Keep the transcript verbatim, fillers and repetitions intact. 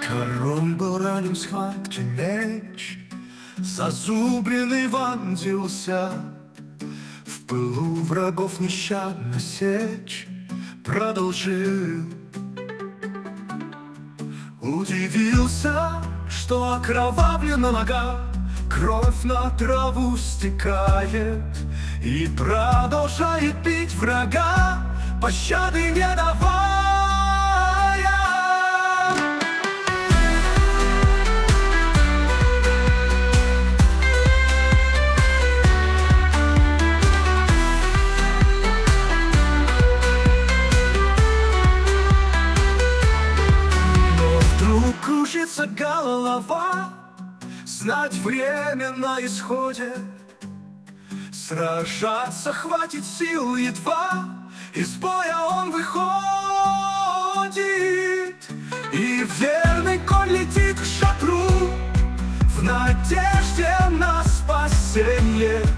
Король был ранен в схватке меч, зазубренный вонзился в пылу врагов нещадно сечь. Продолжил. Удивился, что окровавлена нога, кровь на траву стекает, и продолжает бить врага, пощады не давая. Но вдруг кружится голова, знать время на исходе, сражаться хватит сил едва, из боя он выходит, и верный конь летит к шатру в надежде на спасение.